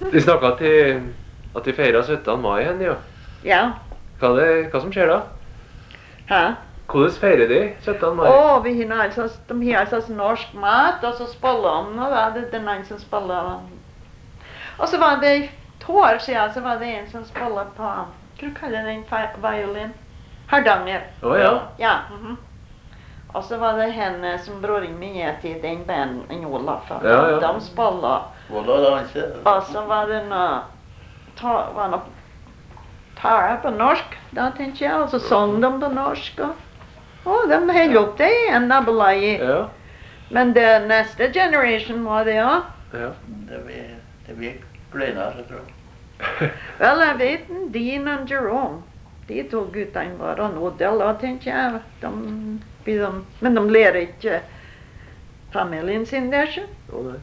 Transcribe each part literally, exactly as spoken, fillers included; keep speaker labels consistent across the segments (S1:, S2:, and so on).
S1: Vi snakket til at vi feiret syttende mai hen, jo.
S2: Ja.
S1: Hva, det, hva som skjer da?
S2: Hæ?
S1: Hvordan feirer de syttende mai?
S2: Å, vi har altså, de har altså norsk mat, og så spiller de, og da er det den ene som spiller. Og så var det, to år siden, så var det en som spiller på, hva kaller den, violin? Hardanger.
S1: Å ja.
S2: Ja. Mhm. Og så var det henne som broren min er til den banden, en Olaf.
S1: Ja, ja.
S2: De spiller. Og så var det noe, ta, var noe tara på norsk, da tenker jeg, og så sang de på norsk. Og, og de holdt opp det igjen, da ble jeg.
S1: Ja.
S2: Men det neste generation var det også.
S1: Ja.
S3: Det blir, det blir kleinere, tror jeg.
S2: Vel, jeg vet, Dean og Jerome, de to guttene var, og nå det, da tenker jeg, de, de, men de lærer ikke familien sin der, ikke?
S1: Å nei.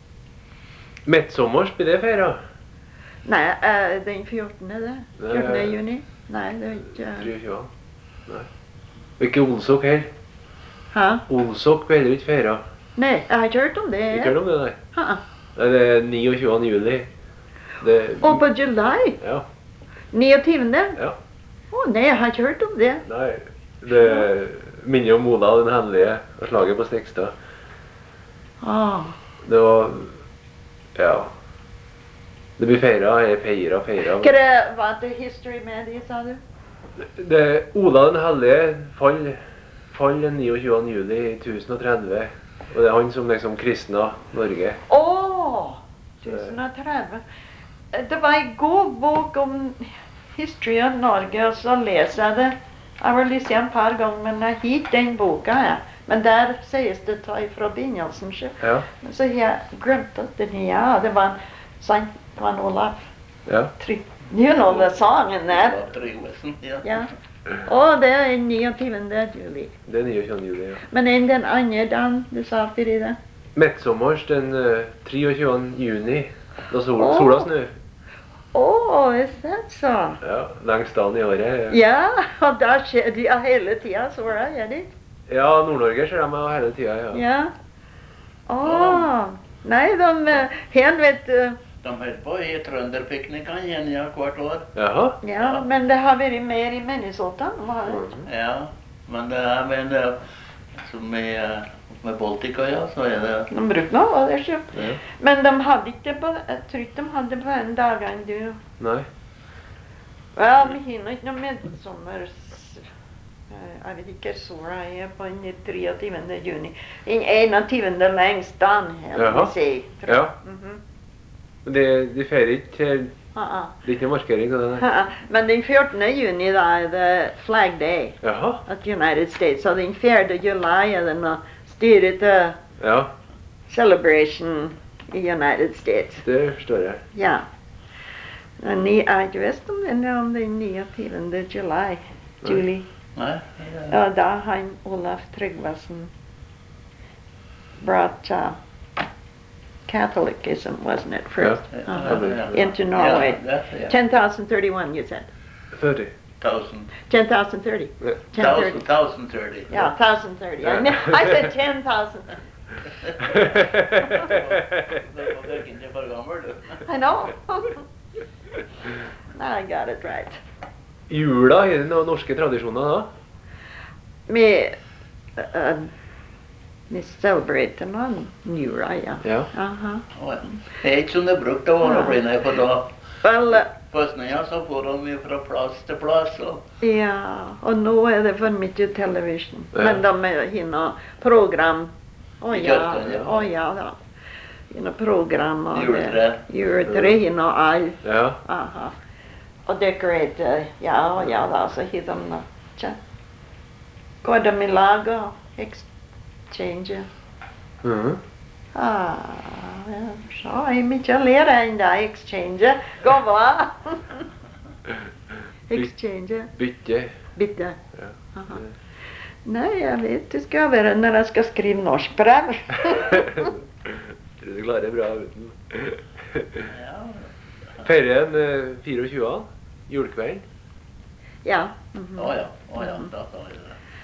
S1: Midtsommers blir det feiret?
S2: Nei, uh, den fjortende det, fjortende juni. Nei, det er ikke...
S1: treogtyve. Nei. Og ikke Olsok her.
S2: Hæ?
S1: Olsok blir heller ikke feiret.
S2: Nei, jeg har ikke hørt om det.
S1: Ikke hørt om det, nei.
S2: Hæ?
S1: Nei, det er niogtyvende juli. Det...
S2: Og på July?
S1: Ja.
S2: niogtyvende?
S1: Ja.
S2: Å nei, jeg har ikke hørt om det.
S1: Nei, det minner om Ola den hellige og slaget på Stekstad.
S2: Ah.
S1: Det var, ja, det blir feiret, jeg feiret, feiret.
S2: Hva det var det history med de, sa du?
S1: Det, Ola den hellige fall, fall den niogtyvende juli tusen og tretti, og det er han som liksom kristna Norge.
S2: Åh, tusen og tretti. Det var en god bok om history av Norge, og så leser jeg det. Jeg har lyst en par ganger, men jeg hit den boka, ja. Men der sies det ta ifra begynnelsen, ikke?
S1: Ja.
S2: Men så har jeg glemt at den her, ja, det var en sang, det var en Olaf.
S1: Ja.
S2: Try, you know the sangen der.
S3: Trygvesen, ja.
S2: Ja. Og det er niogtyvende juli.
S1: Det er niogtyvende juli, ja.
S2: Men enn den andre dagen, du sa fyrir det?
S1: Midtsommers den uh, treogtyvende juni, da sol,
S2: Åh.
S1: sola snø.
S2: Åh, is that så?
S1: Ja, lengst dagen i året.
S2: Ja, og da skjer de ja, hele tiden, så var det, gjør de?
S1: Ja, Nord-Norge ser de meg hele tiden, ja.
S2: Ja. Åh, nei, de, eh, hen vet du,
S3: De holdt på i trønderpiknikene igjen ja, hvert år.
S1: Jaha.
S2: ja, men det har vært mer i Minnesota, var det?
S3: Ja, men det er med det, som i, eh, med Baltica, ja, så er det...
S2: De brukte noe av det, ikke?
S1: Ja.
S2: Men de hadde ikke på, jeg tror ikke de hadde på en dag enn du.
S1: Nei.
S2: Ja, vi hinner ikke noe midtsommer. Jeg vet ikke sola er på den treogtyvende juni. Den enogtyvende lengst dagen, jeg vil
S1: Jaha.
S2: si. tror jeg.
S1: Ja.
S2: Mhm.
S1: Men de, de feirer ikke,
S2: Ja, ja.
S1: det er ikke noe markering av det, nei.
S2: Ja, men den fjortende juni da er det Flag Day
S1: Jaha.
S2: at United States. Så den fjerde juli er det noe styret til
S1: Ja,
S2: celebration i United States.
S1: det forstår jeg.
S2: Ja. Men ni, jeg har ikke visst om den, om den niogtyvende juli. Juli.
S3: Nei,
S2: Ja, da han Olaf Tryggvason brought uh, Catholicism, wasn't it, first?
S3: ja,
S2: Uh-huh.
S3: ja, ja.
S2: Into Norway.
S3: Ja, ja.
S2: ten thousand thirty-one, you said.
S1: førti.
S3: Thousand,
S2: ten thousand thirty.
S1: Ja.
S2: ten
S3: thousand,
S2: thirty.
S3: thousand thirty.
S2: Yeah, one thousand thirty. I, kn- I said ten thousand.
S3: Det var virkelig ikke for gammel, du.
S2: I know. Now I got it right.
S1: Jula, er det noen norske tradisjoner da?
S2: Me, uh, me celebrate on New Year, yeah.
S1: Ja.
S2: Uh-huh.
S3: Å, ja. Det er ikke som det brukte å være bli ned på da.
S2: Well, uh,
S3: På snøya så får de fra plass til plass. Og...
S2: ja, og nå er det for mye television.
S1: Ja.
S2: Men de har noe program. Å
S3: I
S2: ja,
S3: kjøkken, ja.
S2: å ja da. Noe program og
S3: Juletre.
S2: det- Juletre, har noe alt.
S1: Ja.
S2: Aha. Og dekorate, ja, og ja da, så har de noe. Tja. Går de i lag og exchange.
S1: Mhm.
S2: Ah, ja, så er mye å lære enn det, exchange. Gå hva? Exchange.
S1: Bytte.
S2: Bitte.
S1: Ja.
S2: Aha. Nei, jeg vet det skal være når jeg skal skrive norsk brev.
S1: Tror du klarer det bra uten.
S3: Ja.
S1: Feirer en eh, fireogtyvende, julekvelden.
S2: Ja. Mhm.
S3: Å ja, å ja, da tar vi det.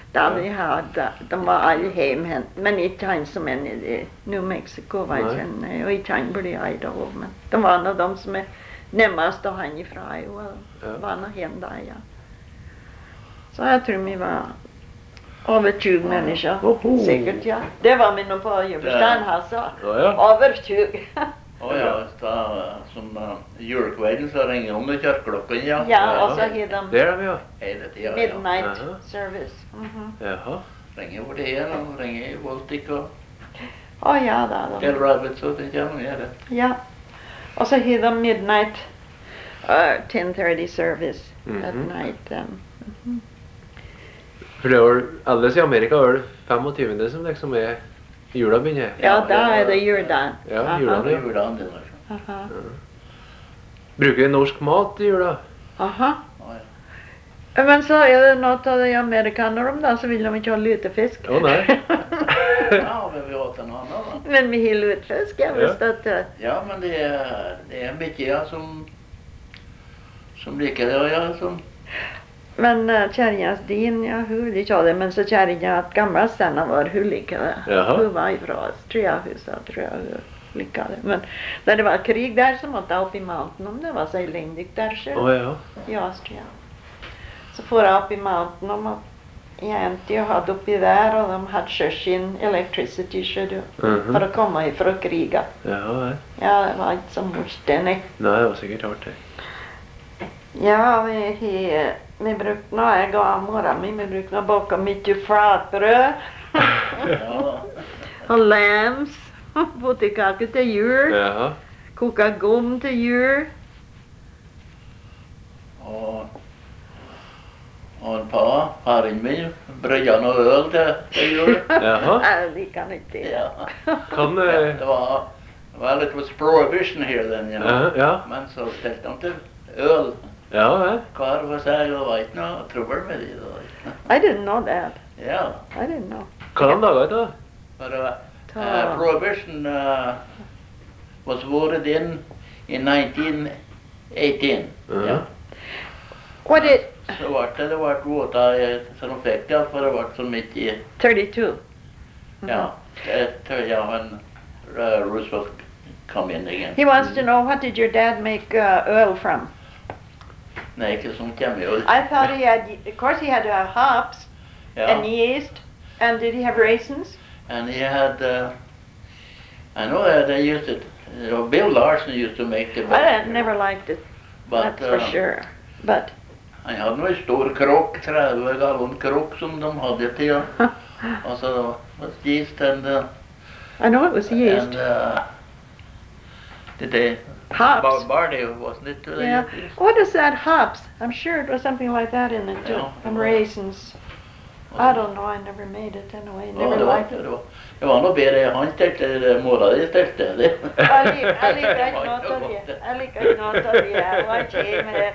S2: Da
S1: Ja.
S2: vi hadde, de var alle hjemme, men ikke han som er nede i New Mexico, var
S1: Nei.
S2: ikke han, og ikke han burde i Idaho, men det var en av dem som er nærmest av han fra Iowa,
S1: Ja.
S2: var nå hjemme da, ja. Så jeg tror vi var over tjue mennesker,
S1: Oho.
S2: sikkert, ja. Det var vi nå på jubileumsdagen, altså.
S1: Ja, ja.
S2: Over tjue.
S3: Å ja, da, som uh, julekvelden så ringer om det kirkeklokken, ja.
S2: Ja, og så har de
S1: Det er de, ja.
S3: Hele tida, ja.
S2: midnight
S1: Aha.
S2: service. Mhm.
S1: Jaha.
S3: Ringer borti her, og ringer i Baltic, og
S2: Å ja da, da.
S3: Del Rabbits, og det kommer ned.
S2: Ja. Og så har de midnight, uh, ten thirty service at
S1: Mhm.
S2: night. Um, mhm.
S1: For det er vel, ellers i Amerika er det femogtyvende som liksom er jula begynner.
S2: Ja, da er det juledagen.
S1: Ja,
S2: Aha.
S1: juledagen.
S3: Det er juledagen, det der.
S2: Aha.
S1: Bruker vi norsk mat i jula?
S2: Aha.
S3: Å ja.
S2: Men så er det noe av de amerikanere da, så vil de ikke ha lutefisk.
S1: Å, nei.
S3: Ja, men vi har hatt en annen, da.
S2: Men vi har lutefisk, jeg
S1: Ja.
S2: visste at uh,
S3: Ja, men det er, det er mye ja, som, som liker det, og ja, som
S2: Men uh, kjerringens din, ja, hun vil ikke ha det, men så kjerringa at gamle stjerna var, hun liker det.
S1: Jaha.
S2: Hun var ifra oss, tror jeg hun sa, tror jeg hun liker det. Men da det var krig der, så måtte jeg opp i mountain om det var så elendig der
S1: Å,
S2: selv.
S1: ja.
S2: Ja, tror jeg. Så får jeg opp i mountain om at jenter hadde oppi der, og de hadde selv sin electricity, skjønner du,
S1: Mhm.
S2: for å komme ifra kriga.
S1: Ja, nei.
S2: Ja, det var ikke så motstendig.
S1: Nei, det var sikkert rart det.
S2: Ja, vi, vi, vi brukte nå, jeg og mora mi, vi brukte nå baka mye flatbrød.
S3: Ja,
S2: Og lams, potetkaker til jul,
S1: Jaha.
S2: koka gom til jul.
S3: og og en par, faren min, brødde noe øl til, til jul.
S1: Jaha.
S2: Jeg liker han ikke det.
S3: Ja.
S1: Kan eh,
S3: Det var, well, it was prohibition here then, you know.
S1: Ja, ja.
S3: Men så stelte de til øl.
S1: Ja, vel.
S3: Hver for seg, og det var ikke noe trøbbel med de. da.
S2: I didn't know that.
S3: Ja,
S2: I didn't know.
S1: Hva de laga da?
S3: for uh,
S2: Ta.
S3: uh, prohibition uh, was voted in in nineteen eighteen.
S1: Ja.
S3: Ja.
S2: What it,
S3: Så ble det, det ble votet, så de fikk det, for det ble så mye,
S2: thirty-two.
S3: ja, etter, ja, when uh, Roosevelt kom inn igjen.
S2: He wants to know, what did your dad make uh, oil from?
S3: Nei, ikke sånn kommer jo.
S2: I thought he had, of course he had to have hops and
S3: Ja,
S2: yeast. And did he have raisins?
S3: and he had, uh, I know that they used it, you know, Bill Larson used to make it.
S2: I never liked it,
S3: But,
S2: that's for
S3: uh,
S2: sure. But,
S3: Han hadde noe stor krokk, tretti gallon krokk som de hadde til, ja. Og så was yeast and, uh,
S2: I know it was yeast.
S3: and, uh, did they,
S2: Hops.
S3: bar- barley, wasn't it? They
S2: Yeah.
S3: used yeast?
S2: What is that, hops? I'm sure it was something like that in it too.
S3: Yeah.
S2: And raisins. I don't know, I never made it anyway.
S3: Ja,
S2: Never
S3: det var,
S2: liked it.
S3: det var, det var noe bedre han stelte, eller mora di stelte. Det.
S2: Jeg lik- jeg liker
S3: Det
S2: ikke
S3: var
S2: noe
S3: ikke
S2: av
S3: noe
S2: det.
S3: godt.
S2: Jeg liker ikke noe av det. Jeg var ikke hjemme her.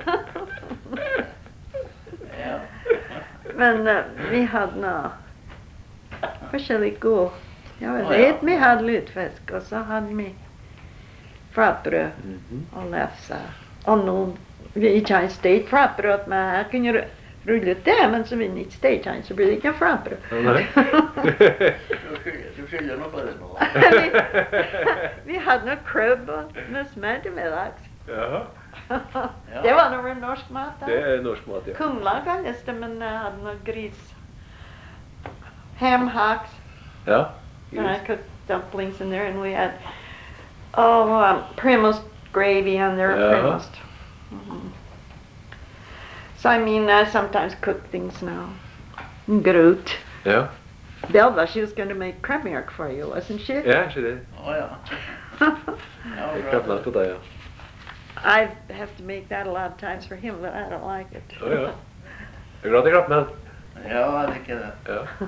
S3: Ja.
S2: Men uh, vi hadde noe forskjellig god. Jeg
S3: Å,
S2: vet
S3: ja.
S2: vi hadde lutefisk, og så hadde vi flatbrød
S1: Mhm.
S2: og lefse. Og noen, vi ikke har stekt flatbrød, men jeg kunne ru- rulle ut det, men så vil vi ikke steke den, så blir det ikke noe flatbrød.
S1: Å, nei.
S3: Du skylder- Du skylder noe bare nå.
S2: Vi hadde noe krubb og med smør til middags.
S1: Jaha.
S2: Det var noe norsk mat da.
S1: Det er norsk mat, ja.
S2: Kumla kalles det, men jeg hadde noe gris. Ham hocks.
S1: Ja.
S2: And I cooked dumplings in there, and we had oh um, Primus gravy on there.
S1: Yeah.
S2: Primus. Mhm. So I mean, I sometimes cook things now. Groot.
S1: Ja.
S2: Belva, she was going to make crab milk for you, wasn't she?
S1: Ja, ikke det.
S3: Å ja. Ja,
S1: Jeg
S3: bra.
S1: krabler på deg, ja.
S2: I have to make that a lot of times for him, but I don't like it.
S1: Å, ja. Jeg er glad jeg klapper med.
S3: Ja, jeg liker det.
S1: Ja.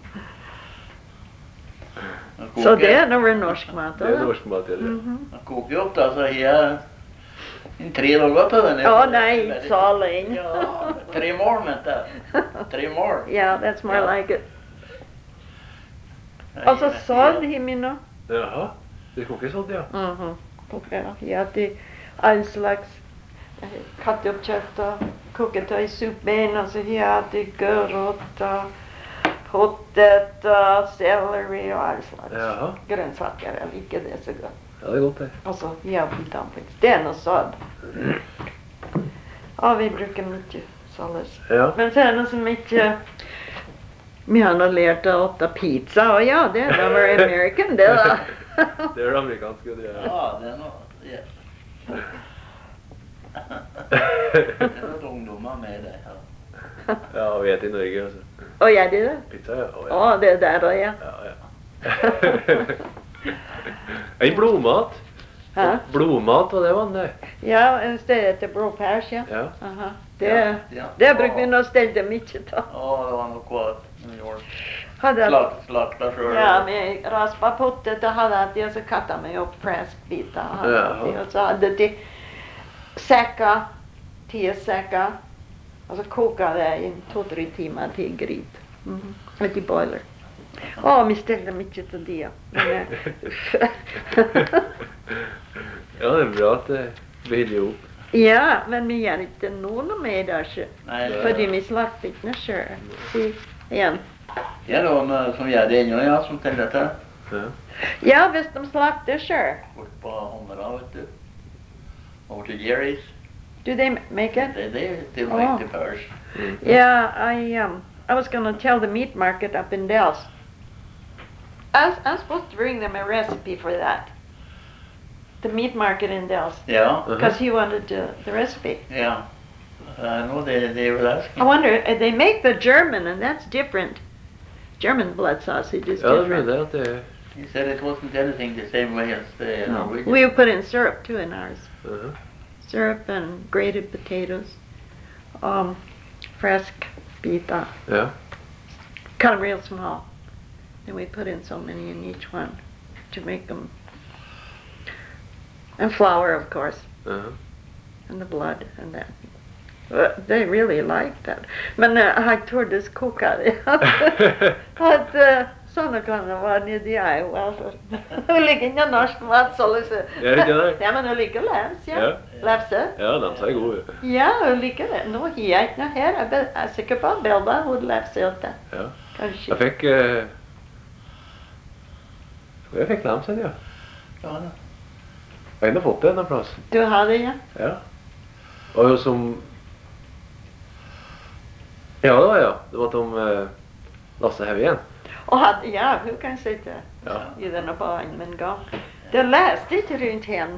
S3: Jeg
S2: Så
S3: koker-
S2: det er noe norsk mat.
S1: Det er
S2: da.
S1: norsk mat, ja. det.
S2: Mhm.
S3: Jeg koker opp da, så har jeg en tre dager på den.
S2: Å nei, så lenge.
S3: Ja, tre mål, mente jeg. Tre mål.
S2: Yeah, that's more
S3: Ja.
S2: like it. Og så sånn himmelen.
S1: Jaha. Det koker sånn, ja.
S2: Mhm. Ja, de all slags eh, katteoppkjøtt og koket i suppen, og så har jeg gulrot og potet og selleri og all slags
S1: Jaha.
S2: grønnsaker. Jeg liker det så godt.
S1: Ja, det er godt det.
S2: Og så jævlig dumplings. Det er noe sånn. Ja, vi bruker mye såles.
S1: Ja.
S2: Men så er det som ikke vi har nå lært å åtte pizza, og ja, det er da var American, det da.
S1: Det er det amerikanske, det er.
S3: Ja, det er noe... Ja. Det er noen ungdommer med det her.
S1: Ja, vi er i Norge, altså.
S2: Og gjør de det?
S1: Pizza, ja. Å,
S2: Å,
S1: ja.
S2: det er der da, ja.
S1: Ja, ja. En blodmat.
S2: Hæ?
S1: Blodmat, og det var det.
S2: Ja, en sted etter blodpærs, ja.
S1: Ja.
S2: Aha. Det,
S3: Ja, ja.
S2: det bruker vi nå stelle mye av.
S3: Ja, det var noe kvart. New York.
S2: Hadde
S3: Slakt, slakta selv.
S2: Ja, med raspa potet, og hadde de, og så katta meg opp fräskbitar. hadde
S1: Ja.
S2: de, Og så hadde de säckar, tio säckar. Og så koka det i to-tre timer til gryt. Mm. Litt i boiler. Å, vi steller mye til det. Men, eh,
S1: Ja, det er bra at det blir jo opp.
S2: ja, men vi gjør ikke noe med det, ikke.
S3: Nei, det
S2: Fordi vi slakter ikke noe selv. Si igjen.
S3: det er noen eh, som gjør det ennå, ja, som teller til.
S1: Ja.
S2: Ja, hvis de slakter selv.
S3: Bort på Håmera, vet du. Over til Jerry's.
S2: Do they make it?
S3: Det, det, det
S2: Oh.
S3: make the purse.
S2: Yeah, I um, I was gonna tell the meat market up in Dells. I was, I was supposed to bring them a recipe for that. The meat market in Dells,
S3: Ja,
S2: because he wanted uh, the recipe.
S3: ja. I know they, they were
S2: I
S3: asking.
S2: wonder, uh, they make the German, and that's different. German blood sausage is
S1: Ja, det
S2: different.
S1: mener jeg at det er.
S3: He said it wasn't anything the same way as the
S2: No.
S3: Norwegian.
S2: We put in syrup too in ours.
S1: Uh-huh.
S2: Syrup and grated potatoes, um, fresh pita,
S1: Ja.
S2: cut them real small. And we put in so many in each one to make them. And flour, of course,
S1: Uh-huh.
S2: and the blood and that. Uh, they really like that. Men uh, jeg tordes koka det. At uh, sånne kan det være nedi Iowa. Altså. Hun liker ikke norsk mat, så liksom.
S1: Ja, ikke det?
S2: Ja, men hun liker lefs, ja.
S1: Ja.
S2: Lefse.
S1: Ja, de er gode.
S2: Ja, hun liker det. Nå har jeg ikke noe her. Jeg be- jeg er sikker på at Belda hun lefse åt det.
S1: Ja.
S2: Kanskje.
S1: Jeg fikk... eh, Jeg fikk lam sen, ja.
S3: Ja, da.
S1: Jeg har fått det en plass.
S2: Du har det, ja?
S1: Ja. Og jo som... Ja, det var ja. Det var om eh, Lasse Hevjen.
S2: Og hadde, ja, hun kan sitte
S1: Ja.
S2: i denne banen en gang. Det leste ikke rundt henne.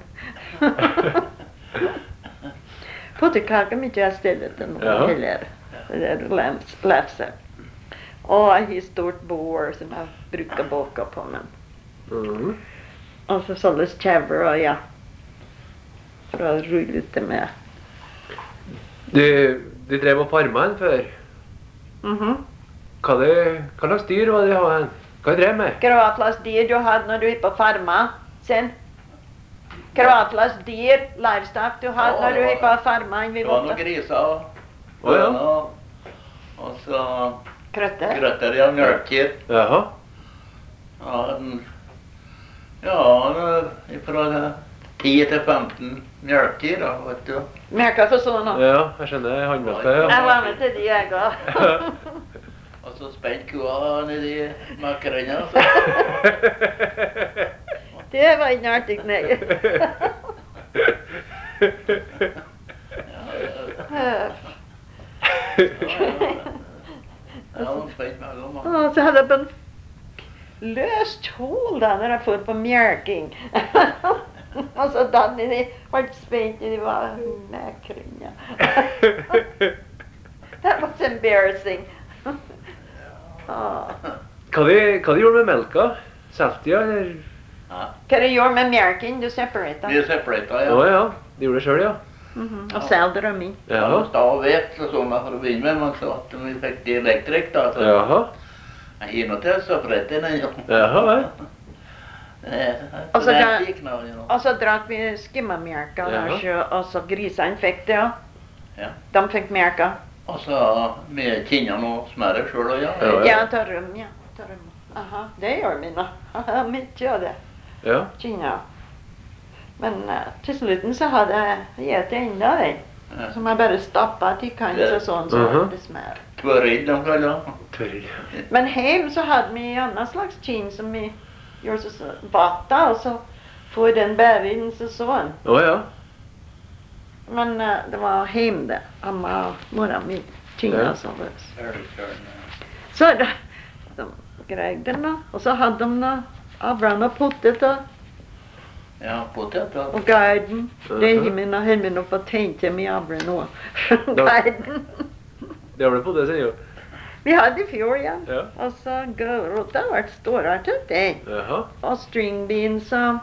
S2: Pottekake mye jeg stedet til noe
S1: Ja.
S2: heller. Det er lems- lefse. Og jeg har stort bord som jeg bruker boka på, men.
S1: Mhm.
S2: Og så sånne kjever og ja. For å rulle det med.
S1: De, de drev og farma en før.
S2: Mhm.
S1: Hva, det, hva slags dyr var det de hadde? Hva de drev med?
S2: Hva slags dyr du hadde når du er på farma, sen? Hva slags dyr, livestock du hadde
S3: Ja,
S2: når du
S3: det
S2: er på
S3: var-
S2: farma?
S3: Det var noen griser og
S1: Å, ja.
S3: høner, og så
S2: Krøtter?
S3: grøtter, ja, mjølker.
S1: Jaha.
S3: Ja, den, ja, det- fra ti til femten mjølker, da, vet du.
S2: Merka for sånn.
S1: Ja, jeg skjønner. Håndmelka, ja.
S2: Jeg var med til de jeg ga.
S3: Og så spent kua nedi makrene, altså.
S2: Det var ikke artig, nei.
S3: Ja, de spent mellom. da.
S2: Og så hadde jeg på en løst hål da når jeg får på mjølking. Og så da de ble spent i de var makrene. That was embarrassing. Ah.
S1: Hva de, hva de gjorde med melka? Solgte de, eller?
S3: Ja,
S2: Hva du gjorde med mjølken? Du separerte
S3: de er separata,
S1: Å
S3: ja.
S1: ja, de gjorde det sjøl, ja.
S2: Mhm. Og selgte dem i.
S3: Ja,
S1: Jaha.
S3: de stav vett og sånn for å begynne med, men så at vi fikk de elektrik, da. Så
S1: Jaha.
S3: jeg gir noe til separate den, ja.
S1: Jaha, vel.
S2: Og så kan-
S3: det gikk nå, you know.
S2: Og så drakk vi skimmamjølka,
S1: Jaha.
S2: og så grisene fikk det.
S3: Ja.
S2: De fikk mjølka.
S3: Og så med kinnene og smøret sjøl og ja.
S1: Ja, ja.
S2: Ja, ta rum, ja. Ta rum. Aha, det gjør vi nå. Haha, mye av det.
S1: Ja.
S2: Kinna. Men uh, til slutten så hadde jeg gitt enda den. Som jeg bare stappet i kanskje sånn, så var det smør.
S3: Tvørill, de kaller det.
S1: Tvørill.
S2: Men hjemme så hadde vi en annen slags ting som vi gjorde så vatta, og så får den bare inn så sånn.
S1: Å ja.
S2: Men uh, det var hjemme det. Amma og mora mi tingene så løs. Så da, de greide den da, og så hadde de da avrann og potet og
S3: Ja, potet og
S2: og guiden. Det er min og hemmen og få tenkte med avrann og guiden.
S1: Det har du på det, sier jo.
S2: Vi hadde i fjor, ja.
S1: Ja.
S2: Og så gulrot, det har vært storartet det.
S1: Jaha.
S2: Og string beans og,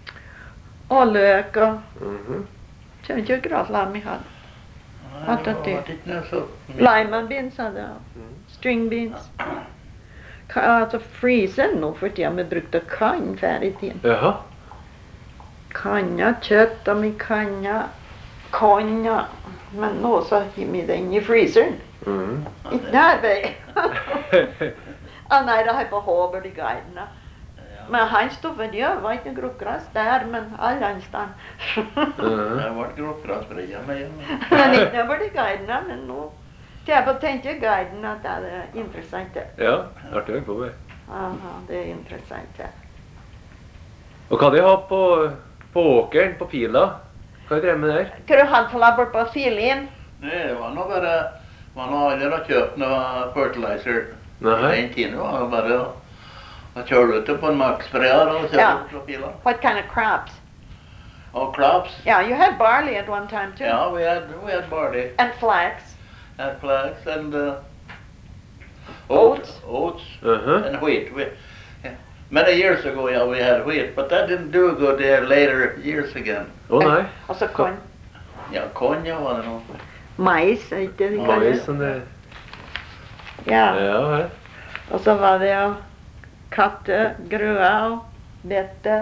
S2: og løk og
S1: Mhm.
S2: kjønner ikke akkurat lam vi hadde. Alt
S3: det
S2: det.
S3: var ikke noe så
S2: Lima beans hadde jeg. String beans. Ka, altså frysen nå for tiden, vi brukte kan før i tiden.
S1: Jaha.
S2: Kanja, kjøtt og vi kanja, konja. Men nå så har vi det inn i fryseren.
S1: Mhm.
S2: Ikke der vei. Ah, nei, det har jeg på hodet i guiden da. Men han stod for det, var ikke grokgras der, men alle andre steder.
S1: Mhm.
S3: Det var gråkrasbreia med igjen.
S2: Men ikke var det guiden da, men nå. Det er på tenkte guiden at det er interessant det.
S1: Ja, artig å høre på det.
S2: Aha, det er interessant det.
S1: Og hva de har på, på åkeren, på pila? Hva drev med der?
S2: Hva du hadde for labber på filien?
S3: Nei, det var nå bare Man har aldri har kjøpt noe fertilizer.
S1: Nei.
S3: Den tiden var det bare å å kjøre ut det på en maksprayer og kjøre
S2: Ja.
S3: ut fra pila.
S2: What kind of crops?
S3: Og crops.
S2: Yeah, you had barley at one time too.
S3: Yeah, we had we had barley
S2: And flax.
S3: and flax and uh,
S2: Oats.
S3: oats
S1: Mhm.
S3: and wheat. We, yeah. Many years ago, yeah, we had wheat, but that didn't do good there later years again.
S1: Å nei.
S2: Og så korn.
S3: Ja, konja var det nå.
S2: Mais, er ikke det de
S1: Oi,
S2: kaller det?
S1: sånn det.
S2: Ja.
S1: Ja, vel.
S2: Og så var det jo katte, grøa og bete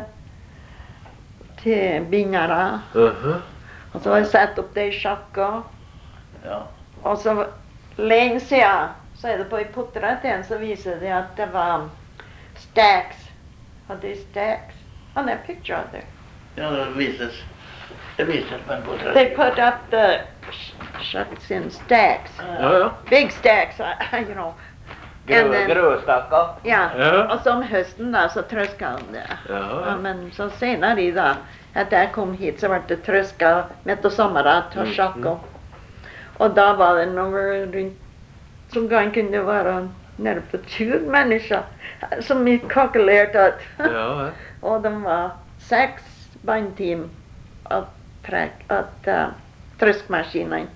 S2: til bindere.
S1: Mhm.
S2: Og så var det satt opp det i sjakka.
S3: Ja.
S2: Og så lenge siden, så er det på i potteret til en, så viser det at det var stacks. Hadde de stacks? On that picture out there.
S3: Ja, det vises. Det vises på en portrett.
S2: They put up the sh- shucks in stacks.
S1: Ja, ja.
S2: Big stacks, you know. And then,
S3: Grøstakker.
S2: ja.
S1: Ja.
S2: Og så om høsten da, så trøska han det.
S1: Ja,
S2: Ja,
S1: ja.
S2: men så senere i dag, at jeg kom hit, så ble det trøska midt og sommeren til
S1: Mm,
S2: sjakka. Og da var det noe rundt, som gang kunne det være nede på tjue mennesker, som vi kalkulerte at.
S1: Ja, vel.
S2: Og de var seks bandteam at, trekk, at uh, trøskmaskinene.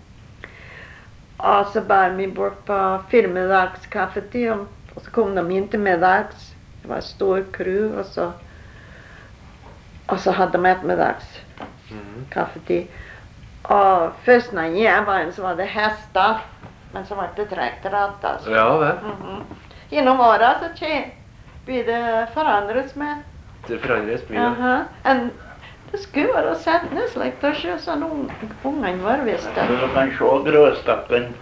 S2: Og så bar vi bort på firmiddagskaffetid, og og så kom de inn til middags. Det var en stor crew, og så, og så hadde de ettermiddags
S1: Mhm.
S2: kaffetid. Og først når jeg var inn, så var det hester, men så ble det traktorer. Altså.
S1: Ja, vel.
S2: Mhm. Gjennom åra så tje- blir det forandret med.
S1: Det forandres mye.
S2: Aha. En, det skulle være sett ned slik, det er ikke sånn ung- ungene var visst
S3: Så
S2: det.
S3: du kan se grøstakken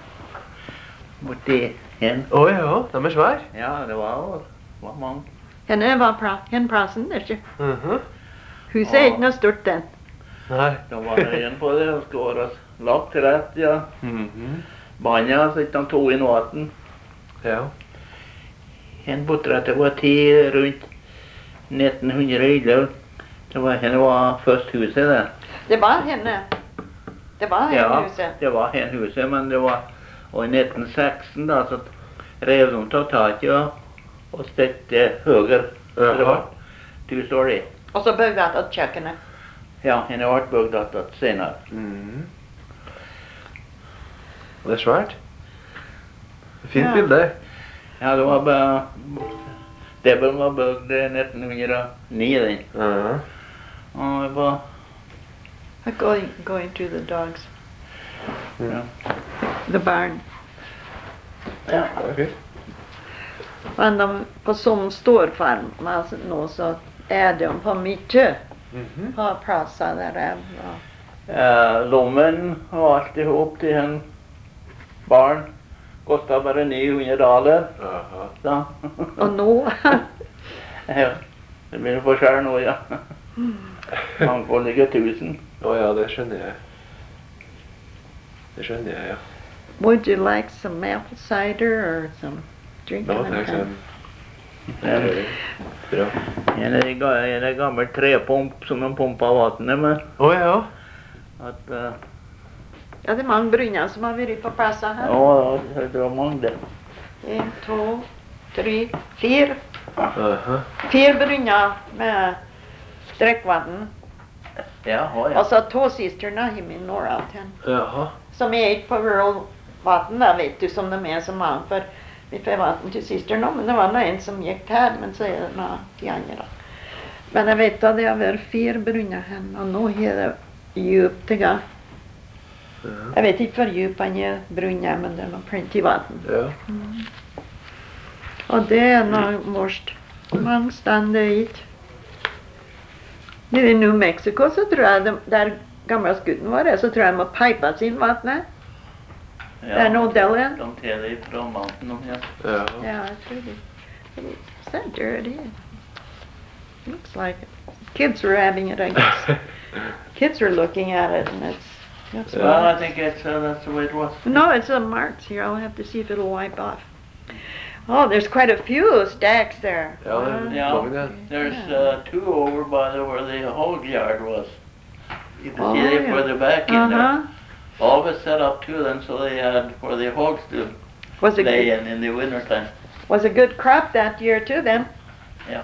S3: borti hen.
S1: Å ja, de er svære.
S3: Ja, det var, var mange.
S2: Henne var pra, hen plassen, det er ikke.
S1: Mhm.
S2: Huset er ikke noe stort den.
S1: Nei.
S3: Da var det en på det, og skulle være lagt rett, ja.
S1: Mhm.
S3: Banja, så ikke han tog inn vatten.
S1: Ja.
S3: En portrett, det var ti rundt nittenhundreelleve. Det var henne var først huset det.
S2: Det var henne. Det var henne
S3: Ja,
S2: huset.
S3: det var hen huset, men det var og i nitten seksten da, så rev de av taket og, og stekte høyere. Så det
S1: Jaha.
S3: var two story.
S2: Og så bygde jeg et kjøkkenet.
S3: Ja, henne ble bygd att senere.
S1: Mhm. Det er svært. Fint
S2: Ja.
S1: bilde.
S3: Ja, det var bare det var bygd i nitten hundre og ni, den.
S1: Ja.
S3: Og det var,
S2: I'm going, going to the dogs.
S3: ja.
S2: The barn.
S3: Ja.
S1: Det er fint.
S2: Men de, på som storfarm, altså nå så er de på mye.
S1: Mhm.
S2: Har plasser der er. Ja.
S3: Eh, lommen og alt i hop til en barn kostet bare ni hundre dollar.
S1: Jaha.
S3: Da.
S2: Og nå,
S3: Ja, det blir forskjell nå, ja. Mangfoldige tusen.
S1: Å ja, det skjønner jeg. Det skjønner jeg, ja.
S2: Would you like some apple cider or some drink?
S1: Ja,
S2: of any
S1: takk.
S2: kind?
S1: Det er bra.
S3: En er ga- en er gammel trepump som de pumpa vannet med.
S1: Å ja.
S3: At, eh,
S2: Ja, det er mange brunner som har vært på plassen her.
S3: ja, det var mange det.
S2: En, to, tre, fire.
S1: Aha.
S2: Fire brunner med drikkvann.
S3: Jaha, ja.
S2: Og så to sisterna i min norra til.
S1: Jaha.
S2: Som er ikke på rural vann, da vet du som de er så mange. For vi får vann til sisterna, men det var nå en som gikk her, men så er det nå de andre. Men jeg vet at det har vært fire brunner her, og nå er det djupt til gang.
S1: Ja.
S2: Jeg vet ikke hvor djup han er brunner, men det er noe plenty vann.
S1: Ja.
S2: Og det er noe morst. Mange steder det er ikke. Nede i New Mexico så tror jeg, de, der gamle skuten var, så tror jeg de må pipe sin vannet. Det er noe del igjen.
S3: De tar det fra mountain, ja.
S1: Ja.
S2: Ja, jeg tror det. It's that dirty. Looks like it. Kids are having it, I guess. Kids are looking at it, and it's that's
S3: Well,
S2: why.
S3: I think it's, uh, that's the way it was.
S2: No, it's a marks here. I'll have to see if it'll wipe off. Oh, there's quite a few stacks there.
S1: Ja, det er
S2: One,
S3: Yeah.
S1: mange der.
S3: There's uh, two over by the, where the hog yard was. You can
S2: Oh,
S3: see it
S2: yeah.
S3: further back in
S2: Uh-huh.
S3: there. All was set up too then, so they had where the hogs to
S2: Was it
S3: lay
S2: good,
S3: in in the winter time.
S2: was a good crop that year too then?
S3: Ja.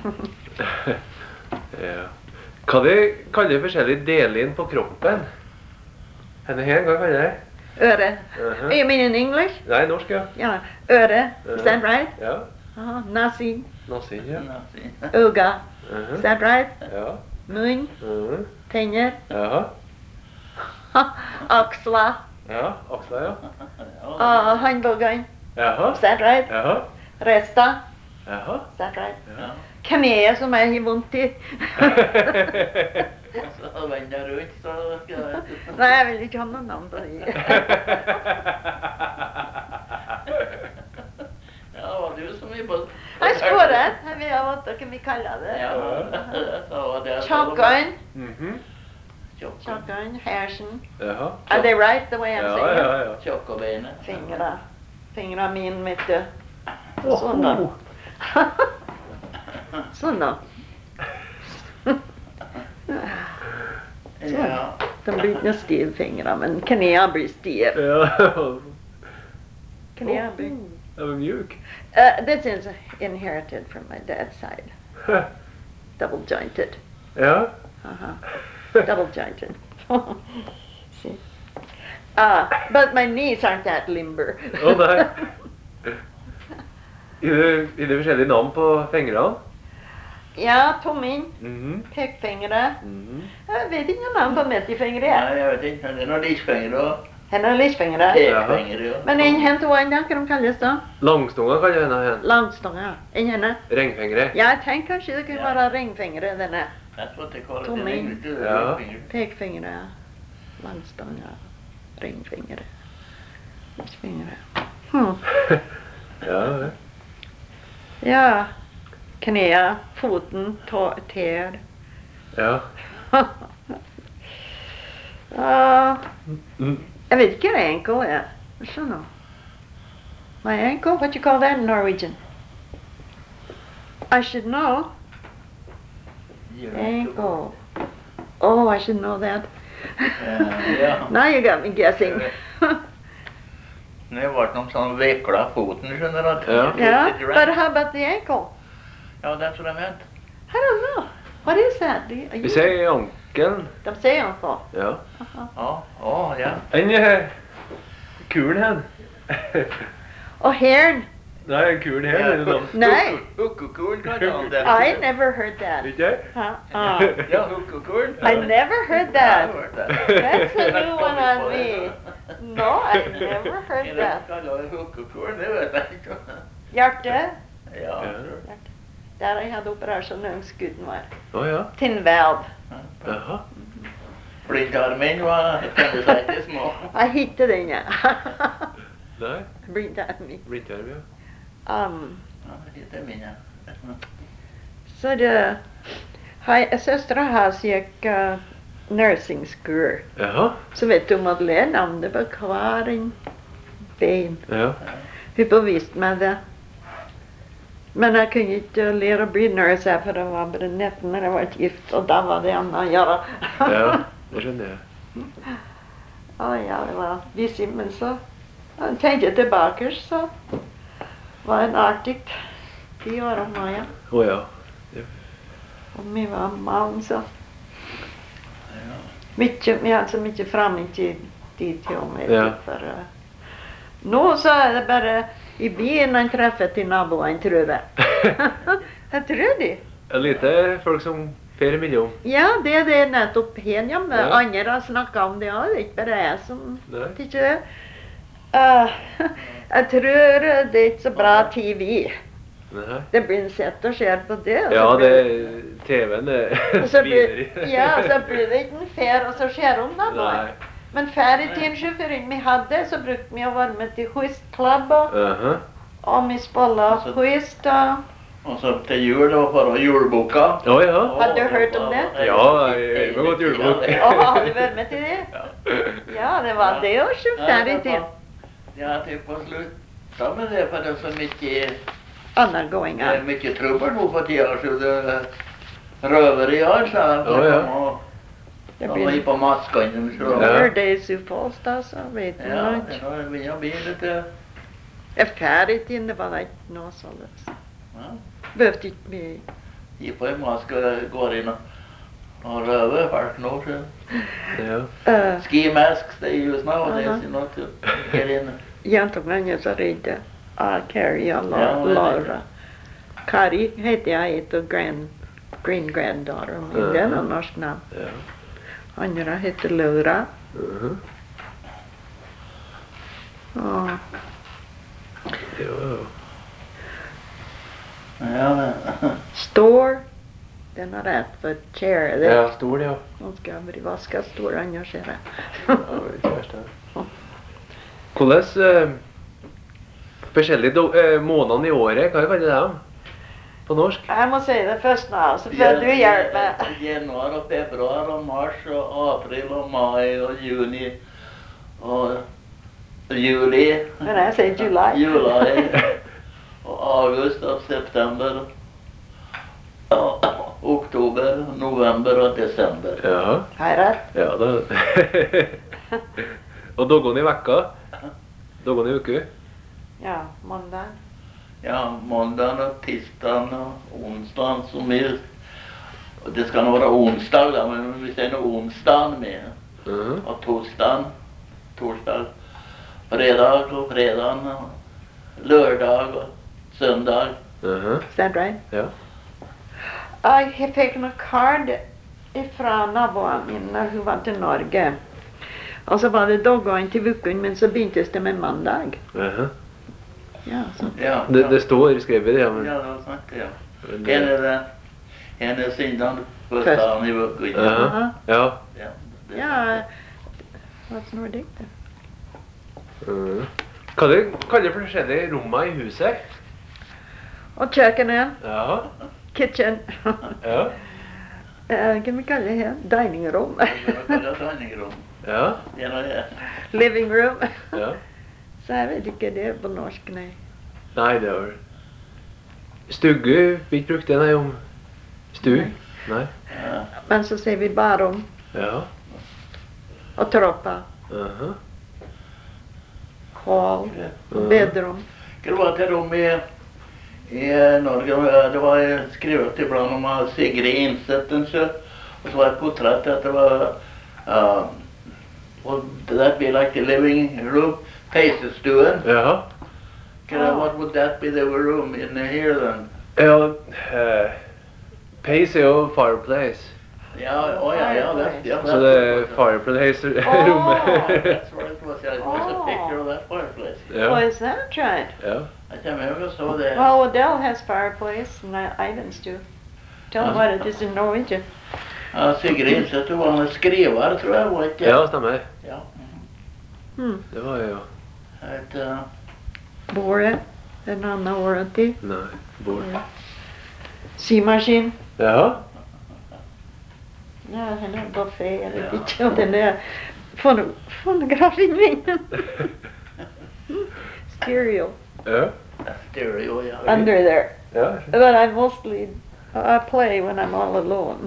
S1: Ja. Hva de kaller forskjellige deler inn på kroppen? Henne her, hva kaller det?
S2: Øre.
S1: Uh-huh.
S2: You mean in English?
S1: Nei, norsk, ja.
S2: Yeah, øre. Is that right?
S1: Ja.
S2: Uh-huh. Nasi,
S1: Nasin, ja.
S3: No, see.
S2: öga.
S1: Uh-huh.
S2: Is that right?
S1: Ja.
S2: Mun,
S1: Uh-huh.
S2: tenner,
S1: Ja.
S2: axlar,
S1: Ja, aksla, ja.
S2: uh, håndbuggen.
S1: Jaha.
S2: Is that right?
S1: Jaha.
S2: Resta.
S1: Jaha.
S2: Is that right?
S3: Ja.
S2: Kneet som jeg har vondt i.
S3: Så vender jeg rundt, så skal jeg...
S2: Nei, jeg vil ikke ha noe navn på det.
S3: Ja, det var du som vi på...
S2: Jeg skåret. Jeg vet hva dere vil kalle det.
S3: Ja, så var det...
S2: Tjokken,
S1: Mhm.
S3: Tjokk.
S2: tjokken, hersen.
S1: Jaha.
S2: Are they right the way I'm
S1: Ja,
S2: saying it?
S1: ja, ja.
S3: Tjokk og benet.
S2: Fingra. Fingra min, vet du. Sånn da. Sånn da.
S3: Ja.
S2: De blir ikke stive fingre, men knæene blir stive.
S1: Ja.
S2: Knæene blir...
S1: Den var mjuk.
S2: Uh, this is inherited from my dad's side. Double jointed.
S1: Ja.
S2: Uh-huh. Double jointed. See. Uh, but my knees aren't that limber.
S1: Å nei. Er det, er det forskjellige navn på fingrene?
S2: Ja, tommin,
S1: Mhm.
S2: pekfingre.
S1: Mhm.
S2: Jeg vet ikke noe navn på mettefingre.
S3: Nei, jeg vet ikke, men det er noen lysfingre og
S2: Henne er lysfingre.
S3: pekfingre. Ja.
S2: Men en hen to en, da, hva de kalles da?
S1: Langstunger kaller henne igjen.
S2: Langstånga. En henne.
S1: Ringfingre.
S2: Ja, jeg tenker kanskje det kunne
S3: Ja.
S2: være ringfingre, denne.
S3: That's what they call it in
S2: Tommy.
S3: English, too,
S1: Ja.
S3: lysfingre.
S2: Pekfingre, langstånga, ringfingre, lysfingre. Hmm.
S1: Ja, det.
S2: Ja, knæ, foten, tå, tær.
S1: Ja.
S2: Ja,
S1: Mm.
S2: jeg vet ikke hva ankle er. I don't know. My ankle, what you call that in Norwegian? I should know.
S3: Your
S2: Ankle. Oh, I should know that.
S3: Ja, ja.
S2: Now you got me guessing.
S3: Det ble noen sånn vekla foten, skjønner du.
S1: Ja.
S2: Yeah, but how about the ankle?
S3: Ja, det er så de mente.
S2: I don't know. What is that? Do you,
S1: Vi sier ankelen.
S2: De sier ankle.
S1: Ja.
S3: Ja, å, ja.
S1: En eh, kulen hen.
S2: Og hæren.
S1: Nei, kulen her er det navn.
S2: Nei.
S3: Hukkukulen kan han det.
S2: I never heard that.
S1: Ikke jeg?
S2: Huh? Uh,
S3: Ja, hukkukulen.
S2: I never heard
S3: Ja, jeg
S2: that.
S3: har hørt det.
S2: That's a
S3: Jeg
S2: new
S3: kom
S2: one
S3: ikke
S2: on
S3: på det.
S2: me. No, I never heard
S3: Ja,
S2: that.
S3: de kaller det hukkukulen, det vet jeg ikke.
S2: Hjerte.
S3: Ja,
S1: Ja.
S2: Der jeg hadde operasjon når skuden var.
S1: Å ja.
S2: Tinnvalv.
S1: Jaha.
S3: Blindtarmen var tendesektig små.
S2: Jeg hittet den, ja.
S1: Nei,
S2: Blindtarmen.
S1: blindtarm, ja.
S2: Um,
S3: Ja, det er min, ja.
S2: så det... Hei, søstera hans gikk uh, nursing school.
S1: Jaha.
S2: Så vet du Madeleine navnet på Karin Bein.
S1: Ja.
S2: Hun påviste meg det. Men jeg kunne ikke lære å bli nurse her, for jeg var bare nitten når jeg var gift, og da var det annet å gjøre.
S1: Ja, det skjønner jeg.
S2: Å ja, det var vissig, men så når jeg tenkte tilbake, så var det en artig de årene, ja.
S1: Å ja.
S2: Og vi var mange, så mye, vi hadde så mye framtid dit til og med.
S1: Ja.
S2: For, uh, nå så er det bare i byen en treffer til naboen, tror jeg. Jeg tror det.
S1: En lite folk som fer imellom.
S2: Ja, det er det nettopp her hjemme.
S1: Ja.
S2: Andre har snakket om det også, det er ikke bare jeg som
S1: Nei.
S2: tykker det. Uh, jeg tror det er ikke så bra T V.
S1: Nei.
S2: Det blir sett og ser på det. og
S1: Ja,
S2: så
S1: det
S2: blir-
S1: T V-en
S2: og så blir,
S1: sviner i.
S2: ja, så blir det ikke en fer, og så skjer hun da bare.
S1: Nei.
S2: Men før i tiden, sjåføren vi hadde, så brukte vi å være med til whist-klubb,
S1: Aha.
S2: og vi spiller whist, og
S3: Og så til jul, det var bare juleboka.
S1: Å ja.
S2: Har du hørt om det?
S1: Ja, jeg har gått julebok.
S2: og har du vært med til det? Ja, det var det også før i tiden.
S3: Ja, til på slutt. Da med det, for det er så mye,
S2: Andre
S3: det
S2: gåinger.
S3: er mye trøbbel nå for tida, så det røveri altså.
S1: Å, ja.
S2: Det
S3: Da var jeg
S2: blir
S3: på maskene, så.
S1: Ja.
S2: Birthdays i Falstad, så vet du
S3: Ja,
S2: noe.
S3: det var begynner å bli litt, eh,
S2: Ja, før i tiden, det var det ikke noe sånn.
S3: ja.
S2: Behøvde ikke vi.
S3: Jeg på en maske og går inn og, og røver folk nå, så.
S1: Ja.
S2: Uh,
S3: Ski masks, they use nowadays,
S2: Aha.
S3: you know, to get in.
S2: Jentungene er så redde. Ah, Carrie og La
S3: Ja, det er det.
S2: Laura. Kari heter jeg, etter grand, green granddaughter min. Det er noe norsk navn.
S1: Ja.
S2: Andre heter Laura.
S1: Mhm.
S2: Og
S1: Jo, jo.
S3: Ja, men,
S2: Store. Den har rett for chair. Det.
S1: Ja, stol, ja.
S2: Nå skal jeg bli vasket stor, annars ser jeg.
S1: Ja, det var ikke verst, det. Hvordan eh, forskjellige do- eh, månedene i året, hva kaller det dem? På norsk?
S2: Jeg må si det først nå, så får du hjelpe.
S3: Januar og februar og mars og april og mai og juni og juli.
S2: Men jeg sier July.
S3: Juli og august og september og oktober, november og desember.
S1: Ja.
S2: Har jeg rett?
S1: Ja, da. Og dagene i vekka? Dagene i uke?
S2: Ja, mandag.
S3: Ja, måndagen og tisdagen og onsdagen som er. Og det skal nå være onsdag da, men vi sier noe onsdagen med.
S1: Mhm.
S3: Og torsdagen, torsdag, fredag og fredagen, og lørdag og søndag.
S1: Mhm.
S2: Is that right?
S1: Ja.
S2: Jeg fikk noen kart fra naboen min når hun var til Norge. Og så var det dagene til uken, men så begyntes det med mandag.
S1: Mhm.
S2: Ja, så.
S3: Ja,
S1: Det, det står skrevet, ja, men...
S3: ja, det var sant, ja.
S1: men
S3: En
S1: det-
S3: er det, en er siden første dagen i uken.
S1: Aha. Ja.
S3: Ja, det-
S2: Ja, what's Nordic then?
S1: Mhm. Hva er det kaller det forskjellige rommene i huset?
S2: Og kjøkkenet,
S1: Ja.
S2: kitchen.
S1: Ja.
S2: Eh, Hva vi kaller det her? Dining room.
S3: Det er noe dining-rom.
S1: Ja.
S3: Det er noe,
S2: Living room.
S1: Ja.
S2: Så jeg vet ikke det på norsk, nei.
S1: Nei, det var... Stugge, vi ikke brukt det, nei, om... Stu? Nei.
S3: ja.
S2: Men så sier vi barom
S1: Ja.
S2: og troppa.
S1: Aha.
S2: Hall
S3: Ja.
S2: og bedrom.
S3: Det var til rom i, i Norge, det var skrevet iblant om av Sigrid Innsettensjø, og så var det et portrett at det var, uh, would that be like the living room, peisestuen?
S1: Ja.
S3: Can I, what would that be the room in here then?
S1: Ja, eh, Pace er jo fireplace.
S3: Ja, oh ja, ja, that, yeah,
S1: Så det er fireplace-rommet.
S3: That's what it was, yeah, it was a picture of that fireplace.
S2: Oh,
S1: Ja.
S2: is that right?
S1: Ja.
S3: I can't remember, so the,
S2: Well, Odell has fireplace and I- Ivans do. Tell me what it is in Norwegian.
S3: ja, Sigrid Innseth, hun var en skriver, tror jeg, var ikke?
S1: Ja, stemmer.
S3: Ja.
S2: Hmm.
S1: Det var jo...
S3: Et, uh,
S2: Bordet. En annen året til.
S1: Nei, bord.
S2: Symaskin.
S1: Ja.
S2: Ja, han er buffé, jeg vet ikke, og den er fon fonografen min. Stereo.
S1: Ja.
S3: Stereo, ja.
S2: Under there.
S1: Ja.
S2: But I mostly, I play when I'm all alone.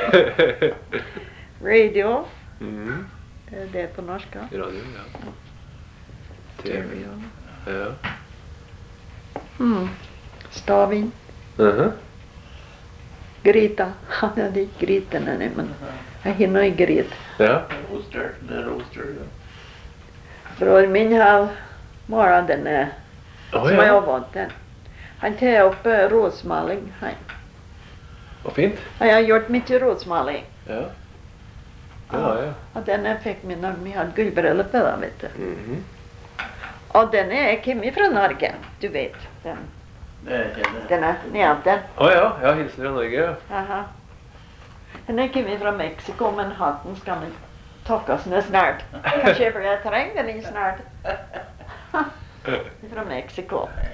S2: Radio,
S1: Mhm.
S2: er det på norsk? Ja?
S1: Radio, ja.
S2: Stereo.
S1: Ja.
S2: Mm. Staving.
S1: Mhm.
S2: Gryta. Han hadde ikke gryten ennå, men jeg hinner i gryt.
S1: Ja.
S3: Roaster, det er roaster, ja.
S2: Bror min har målet denne,
S1: Å
S2: som jeg
S1: ja.
S2: har vant til. Han tar opp uh, rådsmaling. Han.
S1: Vad fint.
S2: Jeg har gjort mye rådsmaling.
S1: Ja. Ja, ja.
S2: Og denne fikk vi når vi hadde gullbryllup, da, vet du.
S1: Mhm.
S2: Og denne er kommet fra Norge, du vet. Den,
S3: Det er det.
S2: denne neden.
S1: Å ja, ja, hilsen fra Norge, ja.
S2: Aha. Den er kommet fra Mexico, men hatten skal vi takkes ned snart. Kanskje for jeg trenger den snart. Fra Mexico.